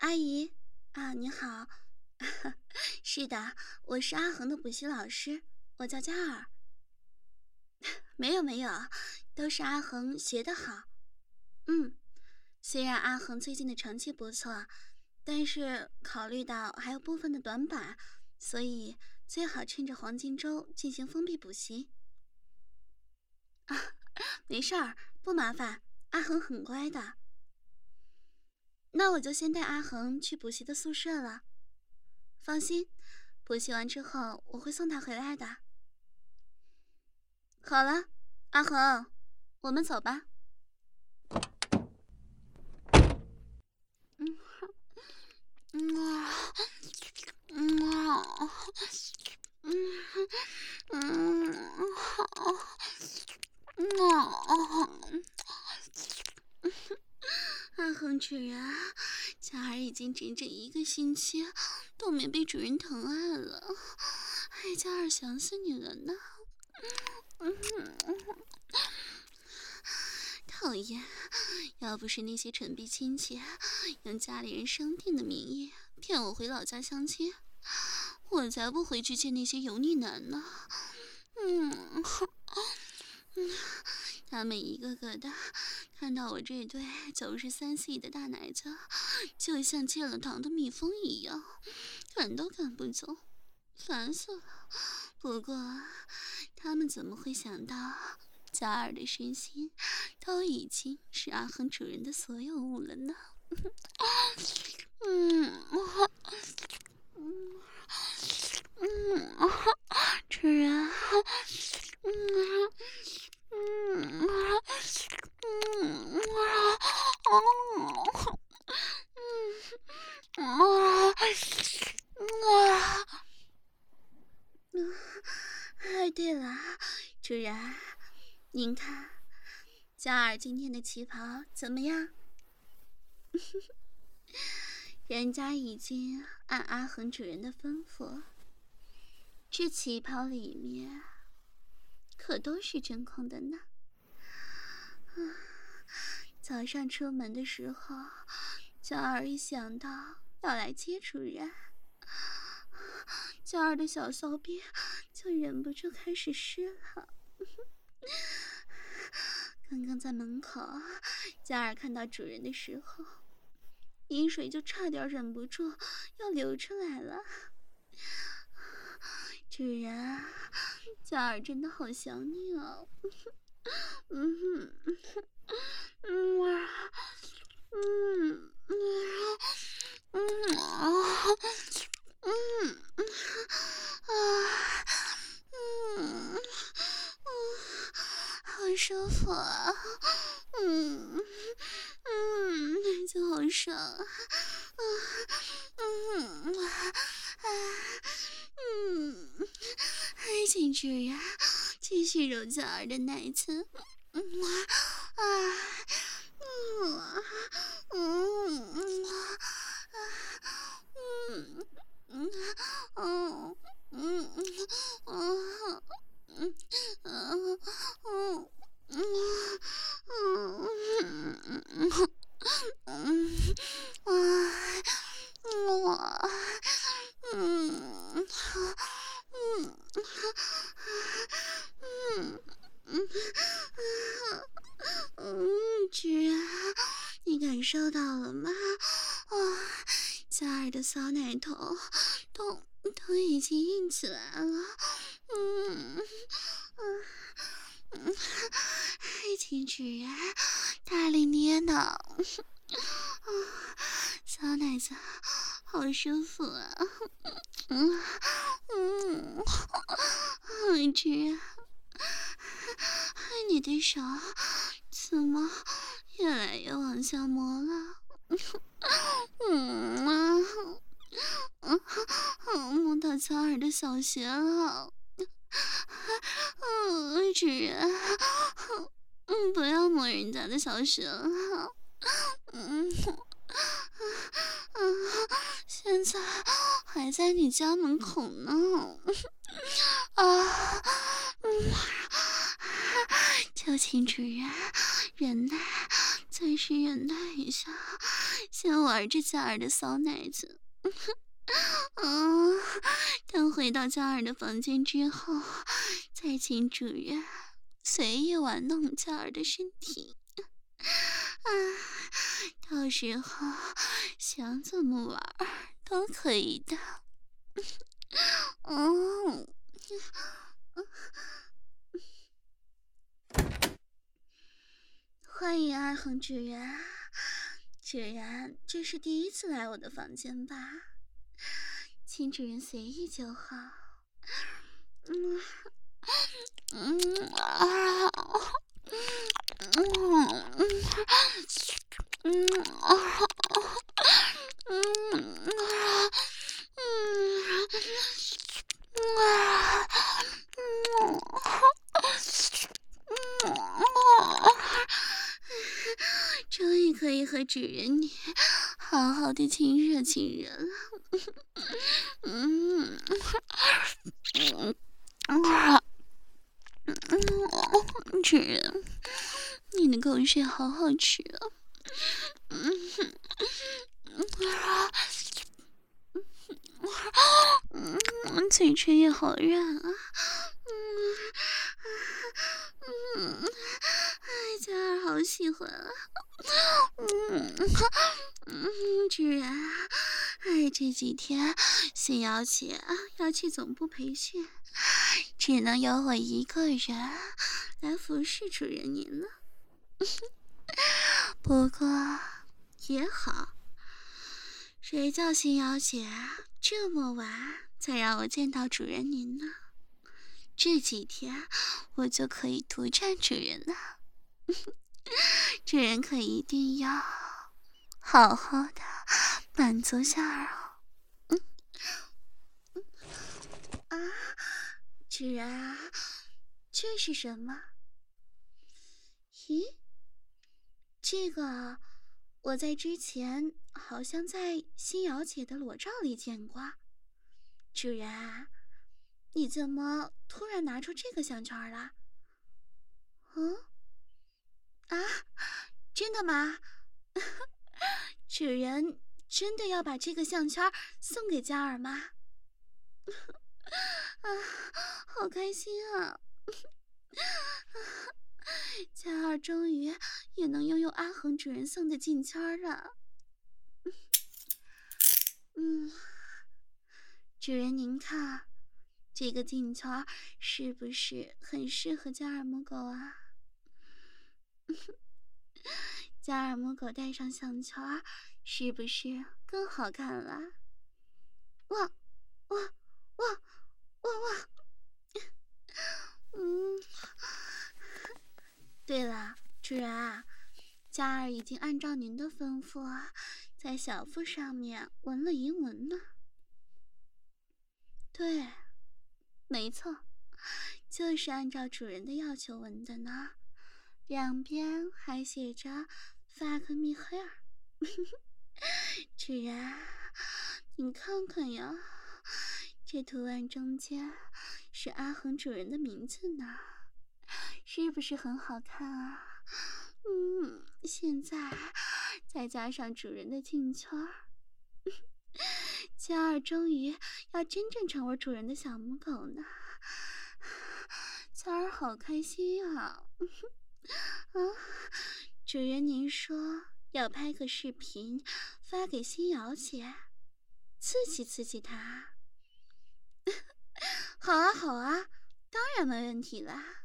阿姨啊，你好。是的，我是阿恒的补习老师，我叫嘉尔。没有，都是阿恒学得好。虽然阿恒最近的成绩不错，但是考虑到还有部分的短板，所以最好趁着黄金周进行封闭补习。没事儿，不麻烦，阿恒很乖的。那我就先带阿恒去补习的宿舍了。放心，补习完之后我会送他回来的。好了，阿恒，我们走吧。阿恒主人，嘉儿已经整整1个星期都没被主人疼爱了，哎，嘉儿想死你了呢。讨厌，要不是那些蠢逼亲戚用家里人生病的名义骗我回老家相亲，我才不回去见那些油腻男呢。他们一个个的看到我这对93C 的大奶子，就像见了糖的蜜蜂一样，赶都赶不走，烦死了。不过，他们怎么会想到嘉儿的身心都已经是阿恒主人的所有物了呢？主人，哎，对了，主人，您看嘉儿今天的旗袍怎么样？人家已经按阿恒主人的吩咐，这旗袍里面可都是真空的呢。早上出门的时候，嘉儿一想到要来接主人，嘉儿的小骚逼就忍不住开始湿了。刚刚在门口，嘉儿看到主人的时候，饮水就差点忍不住要流出来了。主人，嘉儿真的好想你哦。好舒服啊，就好爽啊，请主人继续揉嘉儿的奶子，主人，你感受到了吗？嘉儿的骚奶头都已经硬起来了。请主人大力捏呢。小奶子好舒服啊。主人，你的手怎么越来越往下磨了？摸到嘉儿的小穴了。主人，不要摸人家的小穴了。现在还在你家门口呢。就请主人忍耐，暂时忍耐一下， 先玩着嘉儿的骚奶子。等回到嘉儿的房间之后，再请主人随意玩弄嘉儿的身体。到时候想怎么玩都可以的。欢迎二恒主人，主人这是第一次来我的房间吧？请主人随意就好。终于可以和主人你好好的亲热亲热了。主人，你的口水好好吃啊！嘴唇也好软啊！嘉儿好喜欢啊！主人，这几天星瑶姐要去总部培训，只能由我一个人来服侍主人您了。不过也好，谁叫星瑶姐这么晚才让我见到主人您呢？这几天我就可以独占主人了。主人可一定要好好的满足嘉儿哦。主人啊，这是什么？咦，这个我在之前好像在星瑶姐的裸照里见过。主人啊，你怎么突然拿出这个项圈了？真的吗？主人真的要把这个项圈送给嘉儿吗？好开心啊！嘉儿终于也能拥有阿恒主人送的禁圈了。主人您看，这个禁圈是不是很适合嘉儿母狗啊？嘉儿母狗戴上项圈是不是更好看了？哇！对了，主人啊，嘉儿已经按照您的吩咐在小腹上面纹了银纹呢。对，没错，就是按照主人的要求纹的呢，两边还写着 Fuck me here。主人，你看看呀，这图案中间是阿恒主人的名字呢，是不是很好看啊？现在再加上主人的禁圈，嘉儿终于要真正成为主人的小母狗呢。嘉儿好开心啊！主人您说要拍个视频发给星瑶姐，刺激刺激她。好啊好啊，当然没问题啦。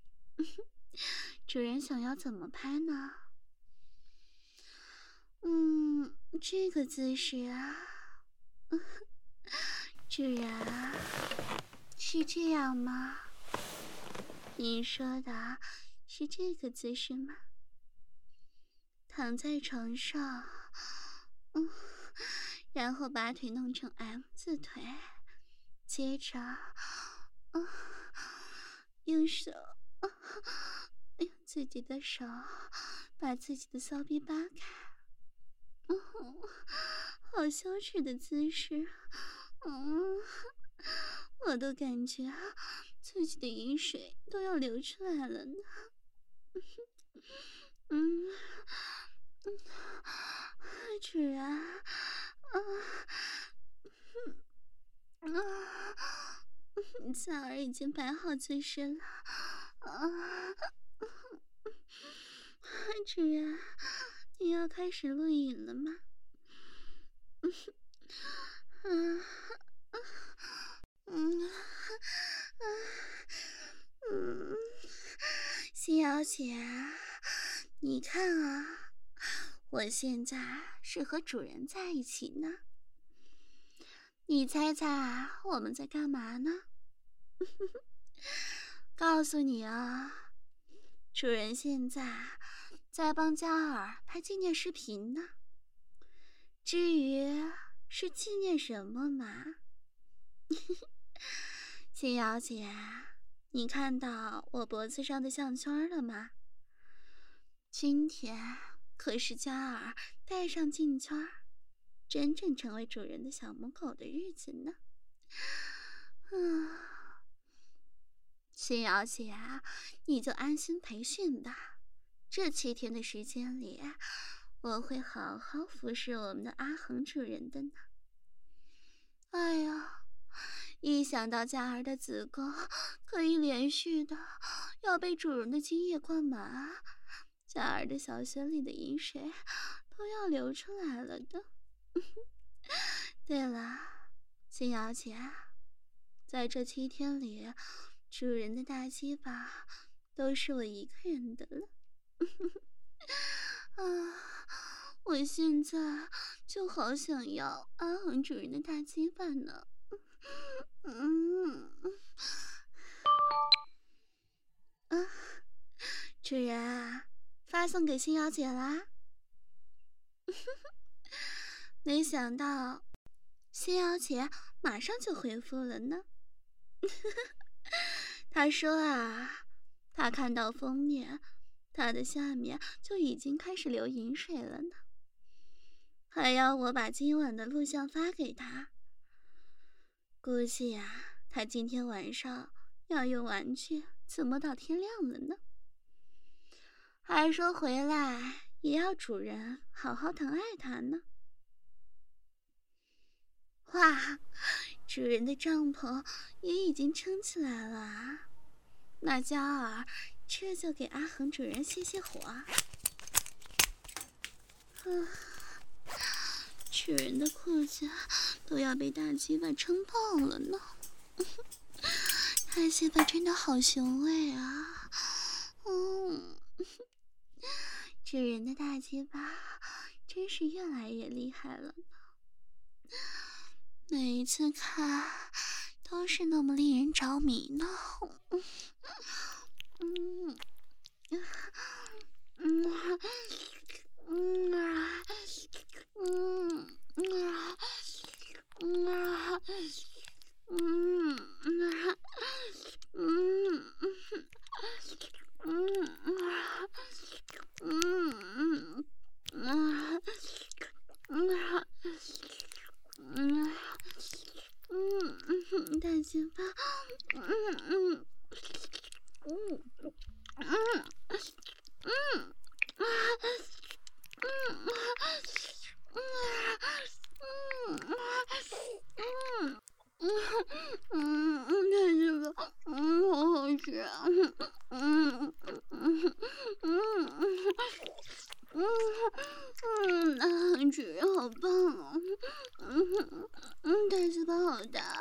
主人想要怎么拍呢？这个姿势啊，主人是这样吗？您说的是这个姿势吗？躺在床上，然后把腿弄成 M 字腿，接着，用手，用自己的手把自己的骚逼扒开，好羞耻的姿势，我都感觉自己的饮水都要流出来了呢。 主人，嘉儿已经摆好姿势了，主人，你要开始录影了吗？星瑶姐，你看啊，我现在是和主人在一起呢。你猜猜我们在干嘛呢？告诉你啊，主人现在在帮嘉儿拍纪念视频呢。至于是纪念什么嘛？星瑶姐，你看到我脖子上的项圈了吗？今天可是嘉儿戴上镜圈，真正成为主人的小母狗的日子呢。星瑶姐，你就安心培训吧。这7天的时间里，我会好好服侍我们的阿恒主人的呢。哎呀，一想到嘉儿的子宫可以连续的要被主人的精液灌满，嘉儿的小穴里的饮水都要流出来了的。对了，星瑶姐，在这7天里，主人的大鸡巴都是我一个人的了。我现在就好想要阿恒主人的大鸡巴呢。主人啊，发送给星瑶姐啦。没想到星瑶姐马上就回复了呢。她说啊，她看到封面，她的下面就已经开始流饮水了呢，还要我把今晚的录像发给她。估计啊，她今天晚上要用玩具折磨到天亮了呢。还说回来也要主人好好疼爱她呢。哇，主人的帐篷也已经撑起来了啊！那嘉儿这就给阿恒主人泄泄火。主人的裤子都要被大鸡巴撑爆了呢。大鸡巴真的好雄伟啊！主人的大鸡巴真是越来越厉害了呢。每一次看都是那么令人着迷呢。大鸡巴，好好吃啊！主人好棒哦！大鸡巴好大！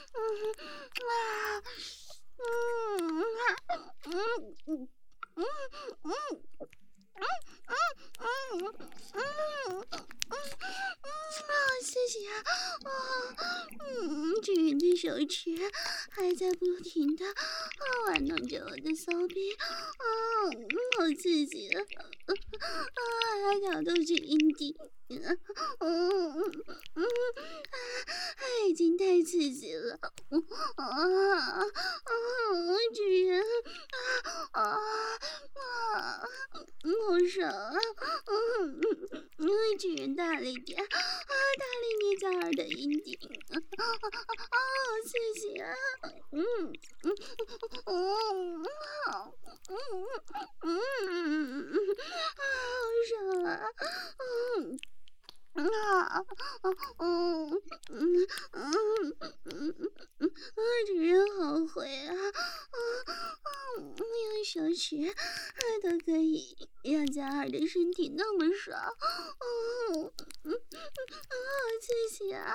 谢谢啊！主人的手指还在不停的玩弄着我的骚逼，好刺激啊！还挑逗着阴蒂，已经太刺激了！主人，好爽啊！主人大力点，大力捏嘉儿的阴蒂，好刺激啊！好爽啊！ 主人好会啊，用手指都可以让嘉儿的身体那么爽，好刺激啊！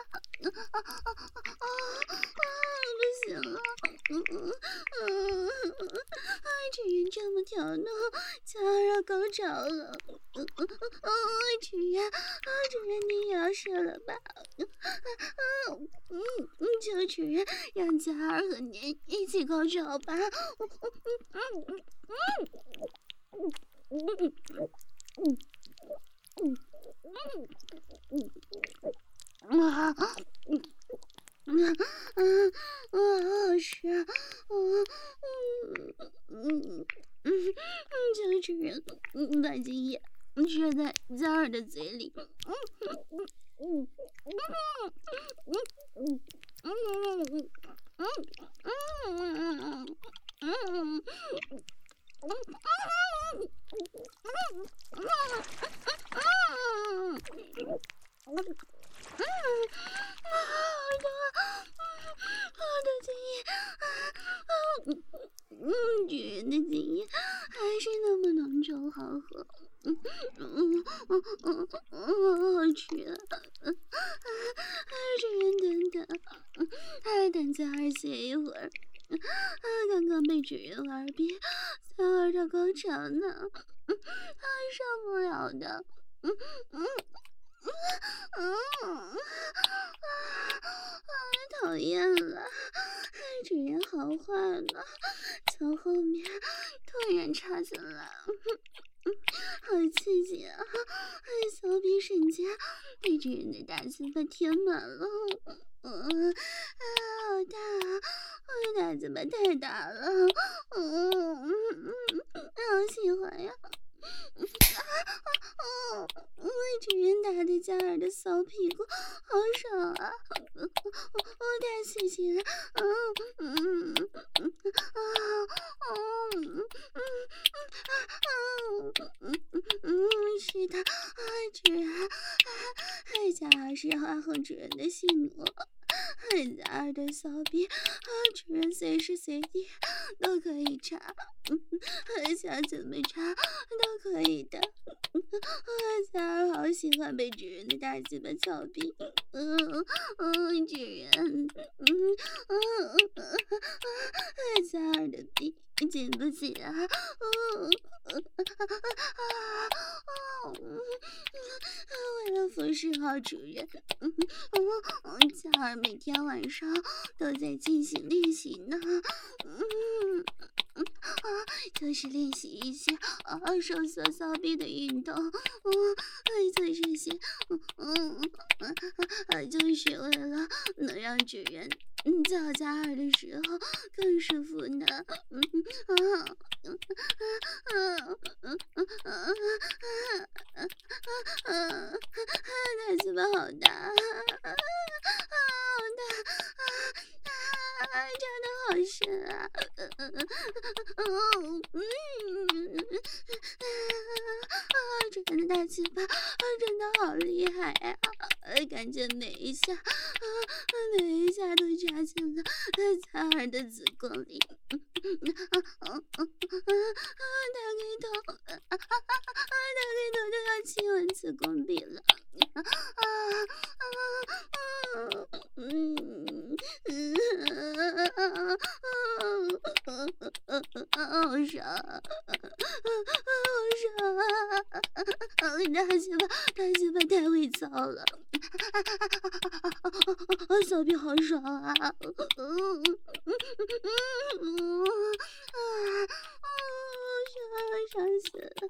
不行了，主人这么挑逗，嘉儿要高潮了，主人你也要射了吧？求主人让嘉儿和您一起高潮吧！好吃啊！求主人把精液射在嘉儿的嘴里。主人的精液还是那么浓稠好喝，好吃啊！主人等等，等嘉儿歇一会儿。刚刚被主人玩憋，才玩到高潮呢，受不了的。讨厌了，主人好坏呢，从后面突然插进来，好刺激啊！小臂瞬间被主人的大鸡巴填满了，好大啊！我的大鸡巴太大了，好喜欢呀！主人打的嘉儿的骚屁股好爽啊！我太刺激了！是的，主人，嘉儿是花后主人的戏奴。嘉儿的骚逼，主人随时随地都可以插，想怎么插都可以的。嘉儿好喜欢被主人的大鸡巴操逼，主人，嘉儿的逼紧不紧啊？为了服侍好主人，嘉儿每天晚上都在进行练习呢。就是练习一些收缩骚逼的运动，做这些，就是为了能让主人叫嘉儿的时候更舒服呢。大鸡巴好大，好大，真的好深啊！主人的大鸡巴真的好厉害啊！感觉每一下都插进了嘉儿的子宫里。大概头都要亲吻子宫壁了。好爽，好爽啊！大鸡巴太会操了，小臂好爽啊！爽死了！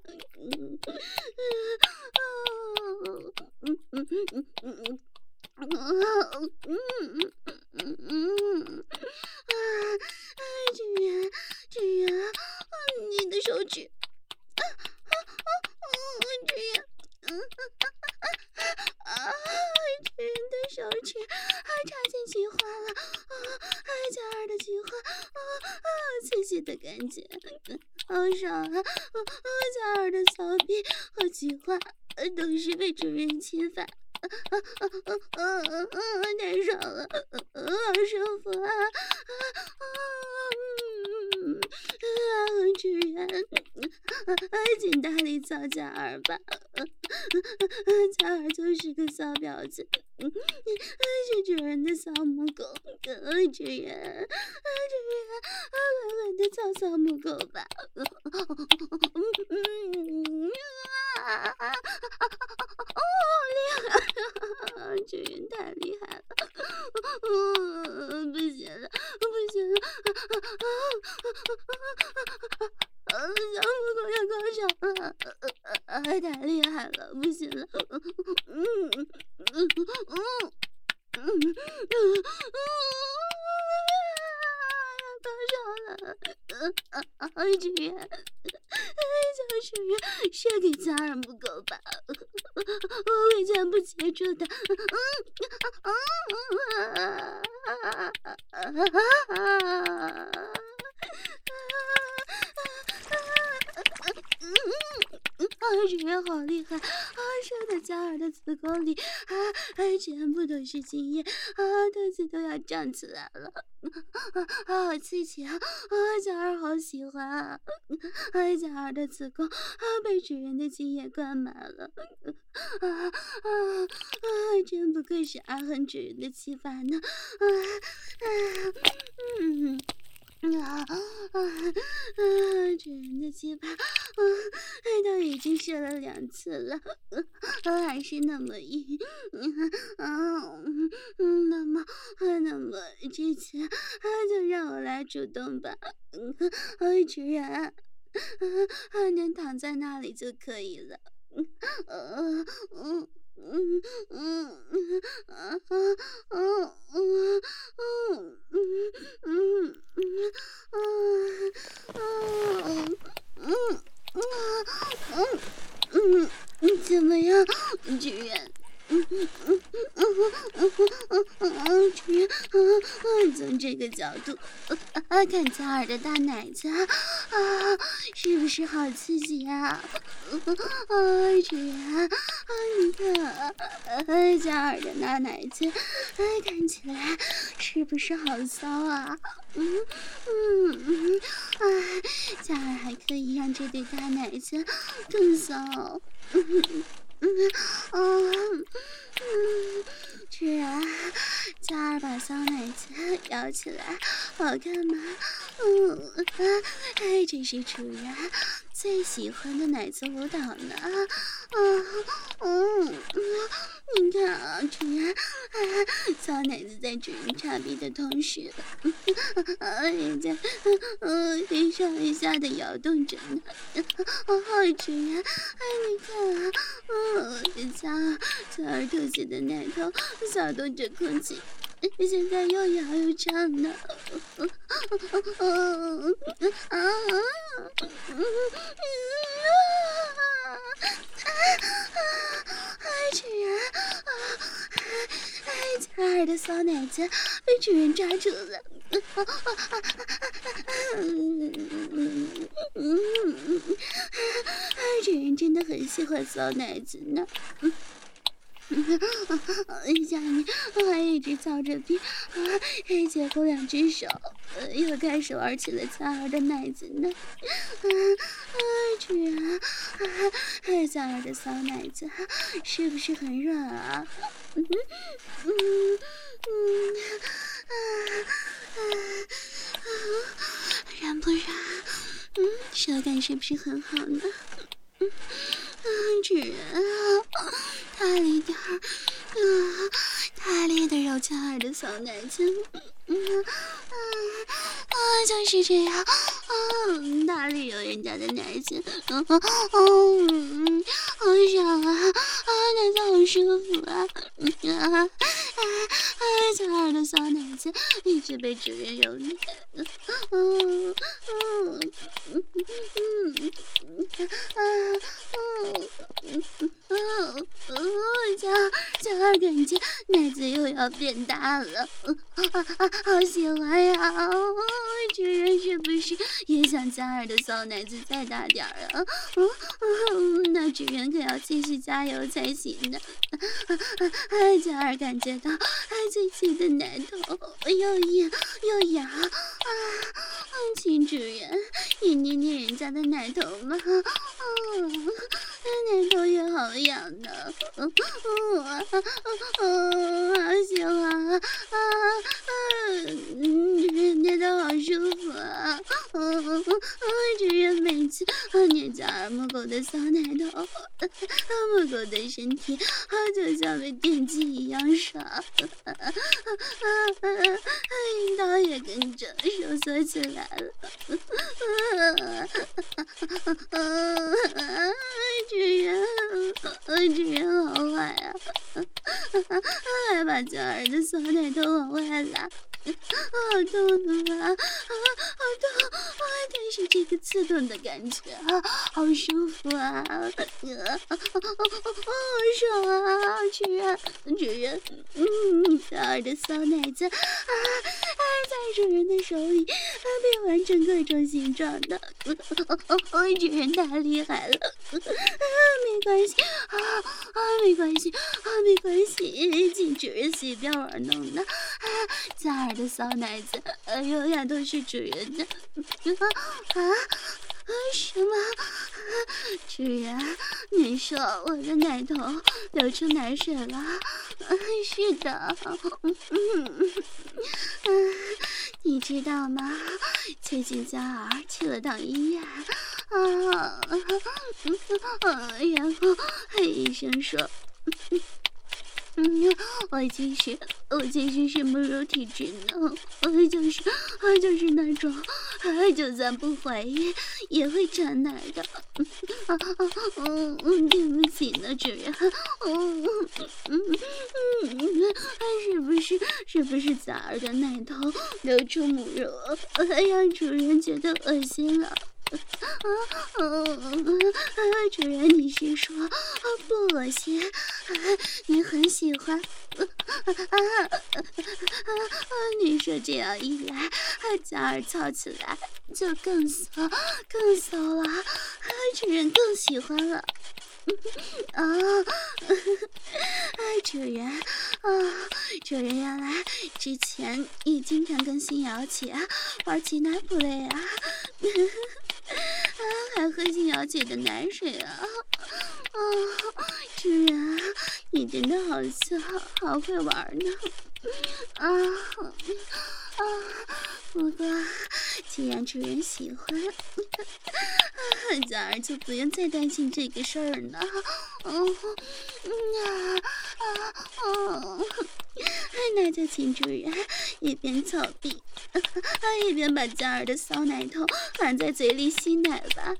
主人，你的手指，主人，主人的手指插进菊花了，嘉儿的菊花，刺激的感觉，好爽啊！嘉儿的骚逼和菊花都是被主人侵犯， 太爽了，好舒服啊！主人，请大力操嘉儿吧，嘉儿就是个骚婊子，是主人的小母狗，主人，狠狠的操小母狗吧！厉害！主人太厉害了！不行了，不行了！小母狗要高潮了，太厉害了，不行了！高潮了！主人，求主人射给嘉儿母狗吧，我会全部接住的。主人好厉害！射到嘉儿的子宫里，全部都是精液，肚子都要胀起来了，好刺激啊！嘉儿好喜欢啊！嘉儿的子宫被主人的精液灌满了，真不愧是阿恒主人的气法呢！主人的鸡巴，都已经射了2次了，还是那么硬。那么这次就让我来主动吧，主人，能躺在那里就可以了。怎么样，主人？主人，从这个角度看嘉儿的大奶子是不是好刺激啊？主人，你看嘉儿的大奶子看起来是不是好骚啊？嘉儿还可以让这对大奶子更骚。主人，嘉儿把骚奶子摇起来，好看吗？这是主人最喜欢的奶子舞蹈呢。你看啊，主人，骚奶子在主人插逼的同时，人家一上一下的摇动着呢。主人，你看啊，嘉儿肚子的奶头扫动着空气，现在又摇又唱呢。主人，嘉儿的骚奶子被主人抓住了。主人真的很喜欢骚奶子呢。下面还一直操着逼，结果2只手又开始玩起了嘉儿的奶子呢。主人，嘉儿的骚奶子是不是很软啊？软不软？手感是不是很好呢？主人大力点儿，大力的揉嘉儿的小奶子，就是这样，大力揉人家的奶子，好爽啊，奶子好舒服啊，嘉儿的小奶子一直被主人揉捏，嘉儿感觉奶子又要变大了，好喜欢呀！主人是不是也想嘉儿的骚奶子再大点儿啊！那主人可要继续加油才行呢。嘉儿感觉到自己的奶头又硬又痒啊！请主人也捏捏人家的奶头嘛！奶头也好痒呢。行啊！捏得好舒服啊！主人每次捏嘉儿母狗的小奶头，母狗的身体就像被电击一样爽，阴道也跟着收缩起来了。主人好坏啊！还把嘉儿的小奶头往外拉。好痛啊！好痛！但是这个刺痛的感觉好舒服啊！好爽啊！主人，嘉儿的骚奶子在主人的手里变完成各种形状的，主人太厉害了！没关系没关系没关系，请主人随便玩弄呢。嘉儿的骚奶子永远都是主人的。什么？主人，你说我的奶头流出奶水了？是的。你知道吗？最近嘉儿去了趟医院然后医生说我其实是母乳体质呢，就是那种就算不怀孕也会产奶的。对不起呢，主人。是不是嘉儿的奶头流出母乳，让主人觉得恶心了？主人，你是说不恶心？你很喜欢？你说这样一来，嘉儿操起来就更骚了，主人更喜欢了。主人原来之前也经常跟新瑶姐玩起奶 play 啊，还喝新瑶姐的奶水啊！主人，你真的好骚，好会玩呢！不过既然主人喜欢，嘉儿就不用再担心这个事儿呢。那就请主人一边操逼，一边把嘉儿的骚奶头含在嘴里吸奶吧。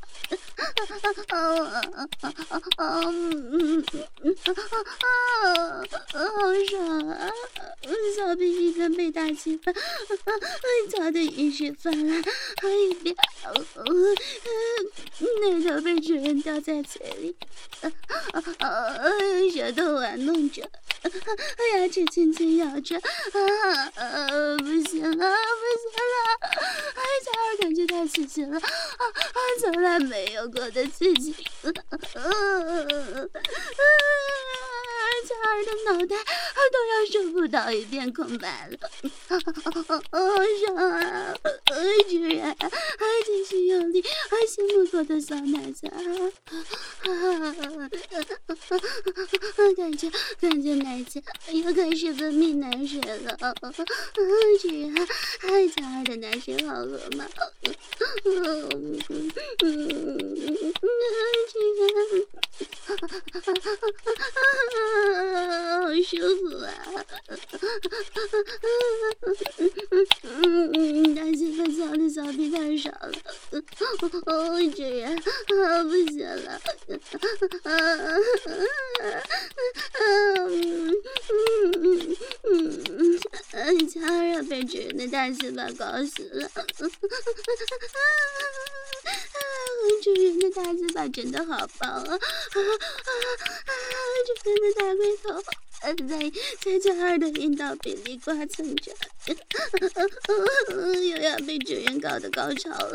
好爽啊！小逼一边被大鸡巴操得饮水泛滥，一边奶头被主人叼在嘴里，舌头玩弄着，牙齿轻轻咬着，不行了！嘉儿感觉太刺激了，从来没有过的刺激。嘉儿的脑袋都要收不到一片空白了。爽啊！主人，继续用力吸母狗的小奶子感觉奶子又开始分泌奶水了。主人，嘉儿的奶水好喝吗？好舒服啊！大鸡巴操的小屁太少了，主人，不行了！嘉儿被主人的大鸡巴搞死了。主人的大鸡巴真的好棒啊！主人的大龟头在嘉儿的阴道比例刮蹭着，又要被主人搞得高潮了。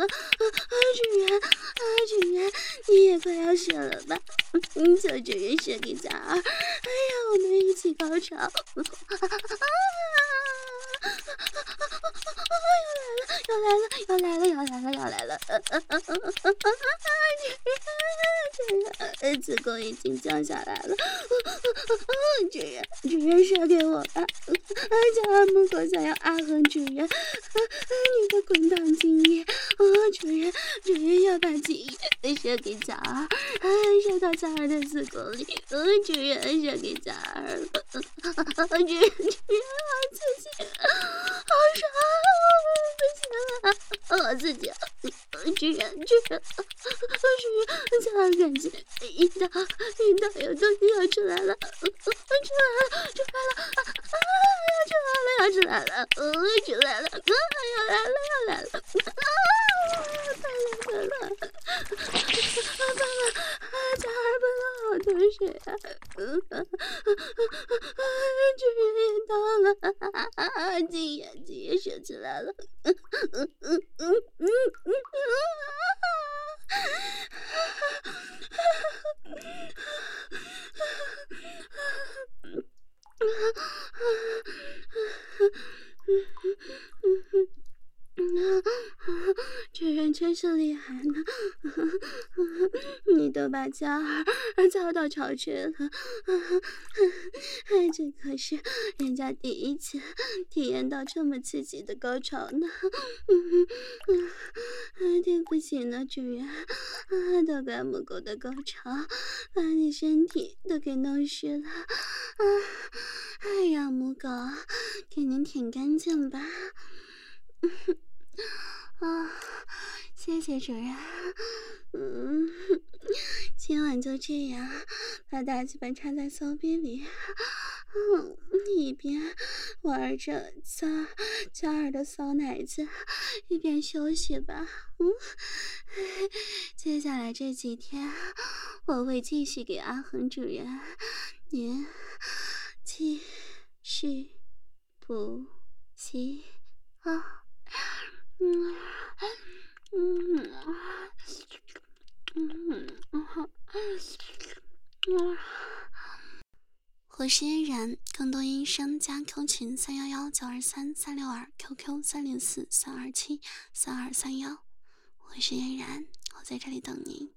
主人，你也快要射了吧？求主人射给嘉儿，让我们一起高潮。要来了！子宫已经降下来了，主人射给我吧！嘉儿母狗想要阿恒主人，你的滚烫精液，主人要把精液射给嘉儿，射到嘉儿的子宫里，主人射给嘉儿，主人好刺激，好爽，不行了，好刺激，主人，嘉儿感觉阴道有东西要出来了，要出来了，太冷了，嘉儿喷了好多水啊，主人也到了，精液射出来了，主人真是厉害呢，你都把嘉儿操到巢穴了，这可是人家第一次体验到这么刺激的高潮呢。对不起呢，主人，都怪母狗的高潮把你身体都给弄湿了，让母狗给您舔干净吧。谢谢主人。今晚就这样，把大鸡巴插在骚逼里，一边玩着嘉儿的骚奶子，一边休息吧。接下来这几天，我会继续给阿恒主人您继续补习啊。我是嫣然，更多音声加 Q 群311-923-362 QQ 304-327-3231。我是嫣然，我在这里等您。